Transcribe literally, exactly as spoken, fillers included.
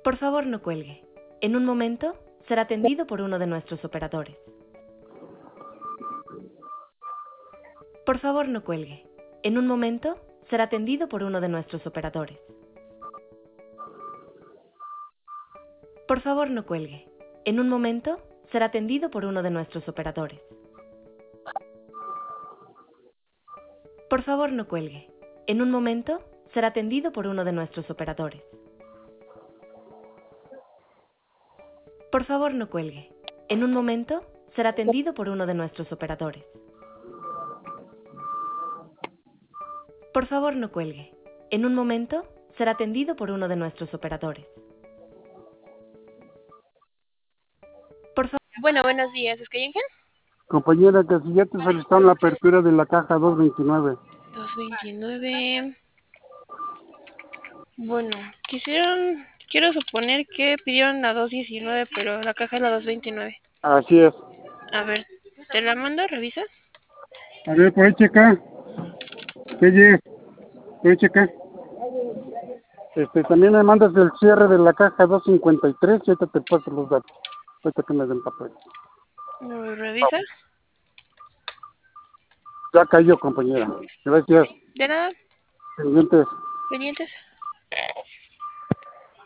Por favor, no cuelgue. En un momento será atendido por uno de nuestros operadores. Por favor, no cuelgue. En un momento será atendido por uno de nuestros operadores. Por favor, no cuelgue. En un momento será atendido por uno de nuestros operadores. Por favor, no cuelgue. En un momento será atendido por uno de nuestros operadores. Por favor, no cuelgue. En un momento será atendido por uno de nuestros operadores. Por favor, no cuelgue. En un momento será atendido por uno de nuestros operadores. Por favor. Bueno, buenos días. ¿Es que Ángel? Compañera, que si ya te solicitaron la apertura de la caja doscientos veintinueve. doscientos veintinueve. Bueno, quisieron, quiero suponer que pidieron la doscientos diecinueve, pero la caja es la doscientos veintinueve. Así es. A ver, ¿te la mando? ¿Revisa? A ver, por ahí checa. Oye, por ahí checa. Este, también me mandas el cierre de la caja doscientos cincuenta y tres y ahorita te paso los datos. Ahorita que me den papel. ¿Lo revisa? Ya cayó, compañera. Gracias. De nada, Pendientes. pendientes.